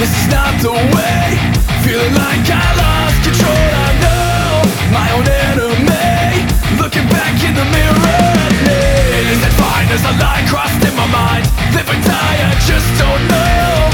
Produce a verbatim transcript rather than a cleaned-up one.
This is not the way. Feeling like I lost control. I know my own enemy. Looking back in the mirror at me. Is it fine as a line crossed in my mind? Live or die, I just don't know.